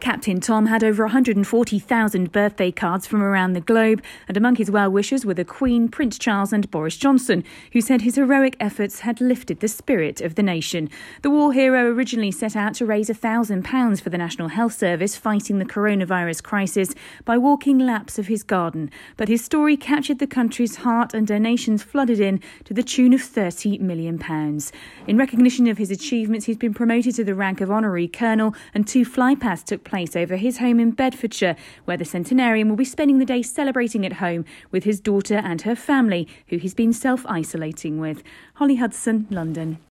Captain Tom had over 140,000 birthday cards from around the globe, and among his well-wishers were the Queen, Prince Charles and Boris Johnson, who said his heroic efforts had lifted the spirit of the nation. The war hero originally set out to raise £1,000 for the National Health Service fighting the coronavirus crisis by walking laps of his garden, but his story captured the country's heart and donations flooded in to the tune of £30 million. In recognition of his achievements, he's been promoted to the rank of Honorary Colonel, and 2 flypasts took place over his home in Bedfordshire, where the centenarian will be spending the day celebrating at home with his daughter and her family, who he's been self-isolating with. Holly Hudson, London.